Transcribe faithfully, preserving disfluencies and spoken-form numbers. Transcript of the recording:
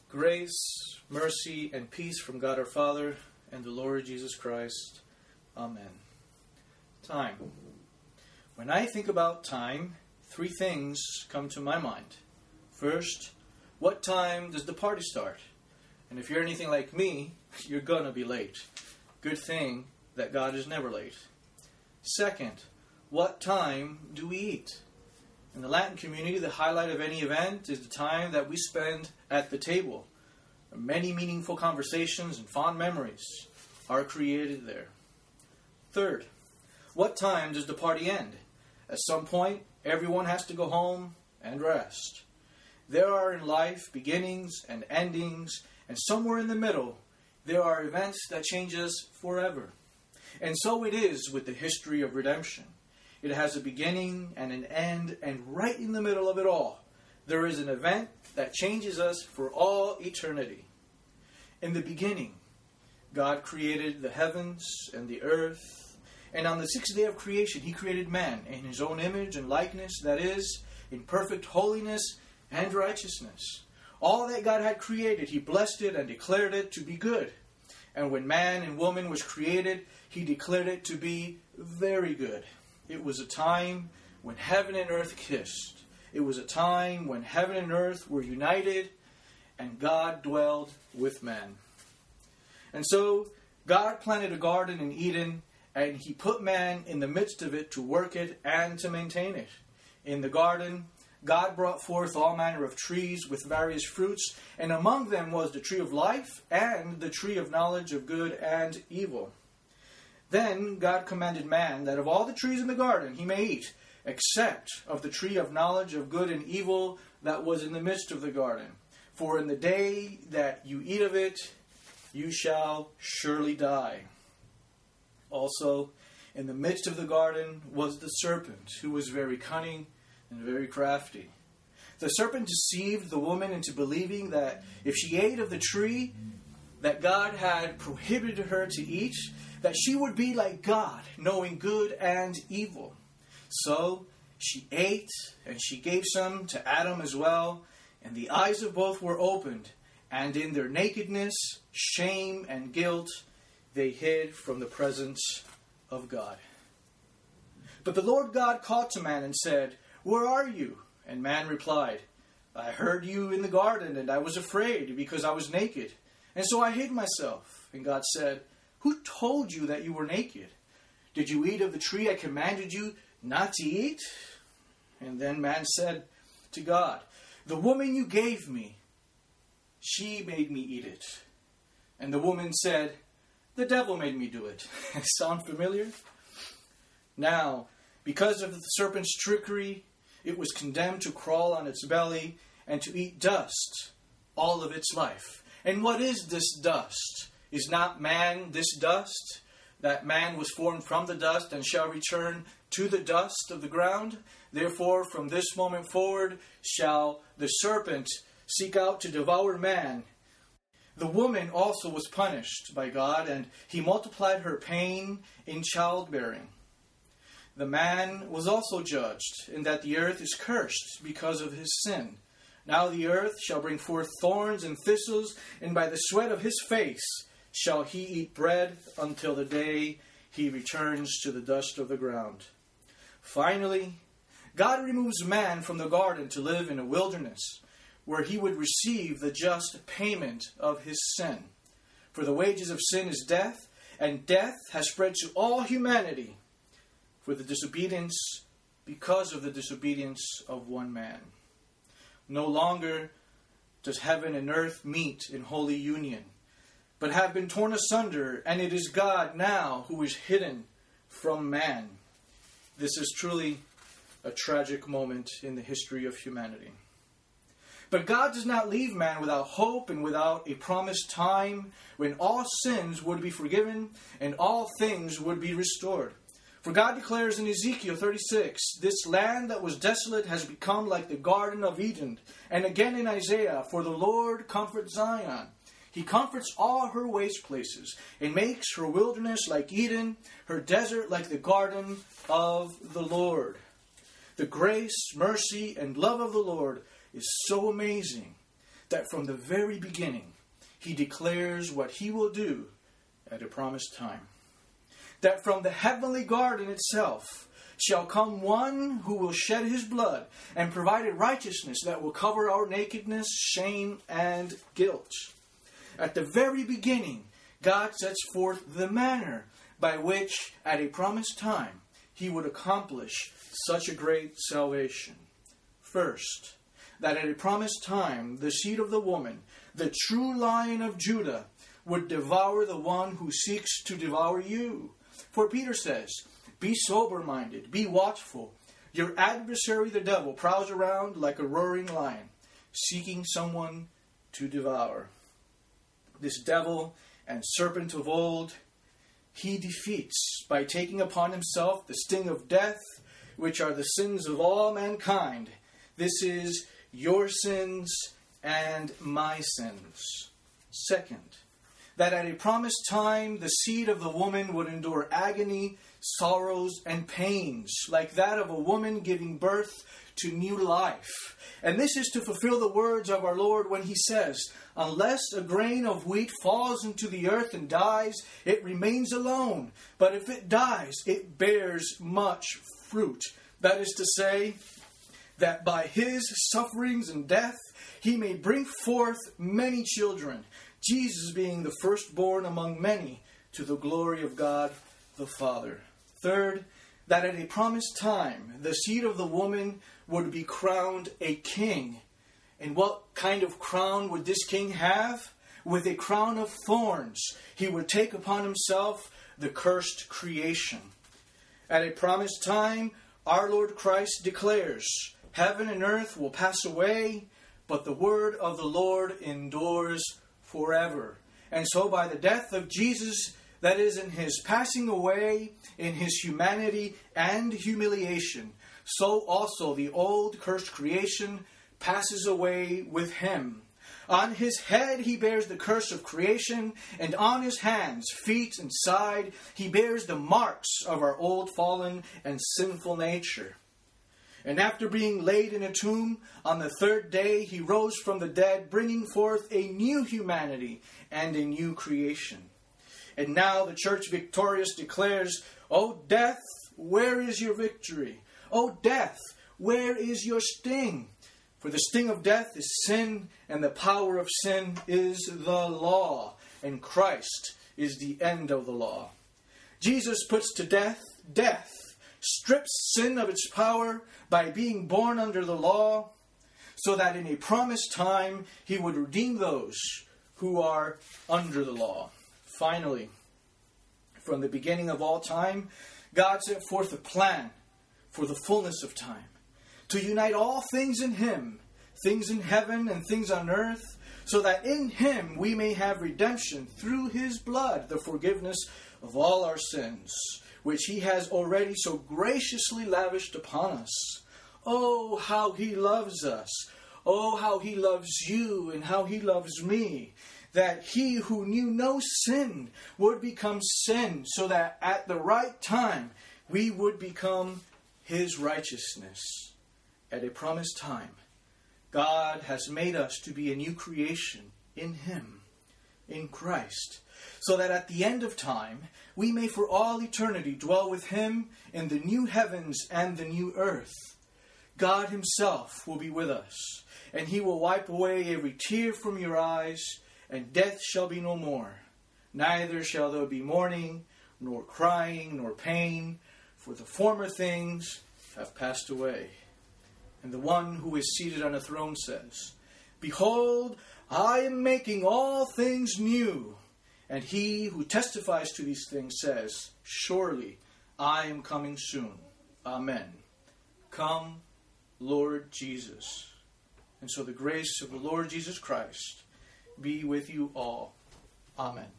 Grace, mercy, and peace from God our Father and the Lord Jesus Christ. Amen. Time. When I think about time, three things come to my mind. First, what time does the party start? And if you're anything like me, you're gonna be late. Good thing that God is never late. Second, what time do we eat? In the Latin community, the highlight of any event is the time that we spend at the table. Many meaningful conversations and fond memories are created there. Third, what time does the party end? At some point, everyone has to go home and rest. There are in life beginnings and endings, and somewhere in the middle, there are events that change us forever. And so it is with the history of redemption. It has a beginning and an end, and right in the middle of it all, there is an event that changes us for all eternity. In the beginning, God created the heavens and the earth, and on the sixth day of creation, He created man in His own image and likeness, that is, in perfect holiness and righteousness. All that God had created, He blessed it and declared it to be good. And when man and woman was created, He declared it to be very good. It was a time when heaven and earth kissed. It was a time when heaven and earth were united and God dwelled with man. And so God planted a garden in Eden, and He put man in the midst of it to work it and to maintain it. In the garden, God brought forth all manner of trees with various fruits, and among them was the tree of life and the tree of knowledge of good and evil. Then God commanded man that of all the trees in the garden he may eat, except of the tree of knowledge of good and evil that was in the midst of the garden. For in the day that you eat of it, you shall surely die. Also, in the midst of the garden was the serpent, who was very cunning and very crafty. The serpent deceived the woman into believing that if she ate of the tree that God had prohibited her to eat, that she would be like God, knowing good and evil. So she ate, and she gave some to Adam as well, and the eyes of both were opened, and in their nakedness, shame, and guilt, they hid from the presence of God. But the Lord God called to man and said, "Where are you?" And man replied, "I heard you in the garden, and I was afraid, because I was naked, and so I hid myself." And God said, "Who told you that you were naked? Did you eat of the tree I commanded you not to eat?" And then man said to God, "The woman you gave me, she made me eat it." And the woman said, "The devil made me do it." Sound familiar? Now, because of the serpent's trickery, it was condemned to crawl on its belly and to eat dust all of its life. And what is this dust? Is not man this dust? That man was formed from the dust and shall return to the dust of the ground? Therefore, from this moment forward shall the serpent seek out to devour man. The woman also was punished by God, and He multiplied her pain in childbearing. The man was also judged, in that the earth is cursed because of his sin. Now the earth shall bring forth thorns and thistles, and by the sweat of his face shall he eat bread until the day he returns to the dust of the ground. Finally, God removes man from the garden to live in a wilderness, where he would receive the just payment of his sin. For the wages of sin is death, and death has spread to all humanity for the disobedience, because of the disobedience of one man. No longer does heaven and earth meet in holy union, but have been torn asunder, and it is God now who is hidden from man. This is truly a tragic moment in the history of humanity. But God does not leave man without hope and without a promised time when all sins would be forgiven and all things would be restored. For God declares in Ezekiel thirty-six, "This land that was desolate has become like the Garden of Eden." And again in Isaiah, "For the Lord comforts Zion. He comforts all her waste places and makes her wilderness like Eden, her desert like the garden of the Lord." The grace, mercy, and love of the Lord is so amazing that from the very beginning he declares what he will do at a promised time. That from the heavenly garden itself shall come one who will shed his blood and provide a righteousness that will cover our nakedness, shame, and guilt. At the very beginning, God sets forth the manner by which, at a promised time, he would accomplish such a great salvation. First, that at a promised time, the seed of the woman, the true Lion of Judah, would devour the one who seeks to devour you. For Peter says, be sober-minded, be watchful. Your adversary, the devil, prowls around like a roaring lion, seeking someone to devour. This devil and serpent of old, he defeats by taking upon himself the sting of death, which are the sins of all mankind. This is your sins and my sins. Second, that at a promised time the seed of the woman would endure agony, sorrows, and pains, like that of a woman giving birth to new life. And this is to fulfill the words of our Lord when he says, unless a grain of wheat falls into the earth and dies, it remains alone. But if it dies, it bears much fruit. That is to say, that by his sufferings and death, he may bring forth many children, Jesus being the firstborn among many, to the glory of God the Father. Third, that at a promised time, the seed of the woman would be crowned a king. And what kind of crown would this king have? With a crown of thorns, he would take upon himself the cursed creation. At a promised time, our Lord Christ declares, heaven and earth will pass away, but the word of the Lord endures forever. And so by the death of Jesus, that is, in his passing away, in his humanity and humiliation, so also the old cursed creation passes away with him. On his head he bears the curse of creation, and on his hands, feet, and side he bears the marks of our old fallen and sinful nature. And after being laid in a tomb, on the third day he rose from the dead, bringing forth a new humanity and a new creation. And now the church victorious declares, O death, where is your victory? O death, where is your sting? For the sting of death is sin, and the power of sin is the law, and Christ is the end of the law. Jesus puts to death death, strips sin of its power by being born under the law, so that in a promised time he would redeem those who are under the law. Finally, from the beginning of all time, God set forth a plan for the fullness of time, to unite all things in him, things in heaven and things on earth, so that in him we may have redemption through his blood, the forgiveness of all our sins, which he has already so graciously lavished upon us. Oh, how he loves us! Oh, how he loves you and how he loves me! That he who knew no sin would become sin, so that at the right time we would become his righteousness. At a promised time, God has made us to be a new creation in him, in Christ, so that at the end of time we may for all eternity dwell with him in the new heavens and the new earth. God himself will be with us, and he will wipe away every tear from your eyes, and death shall be no more. Neither shall there be mourning, nor crying, nor pain, for the former things have passed away. And the one who is seated on the throne says, Behold, I am making all things new. And he who testifies to these things says, Surely I am coming soon. Amen. Come, Lord Jesus. And so the grace of the Lord Jesus Christ be with you all. Amen.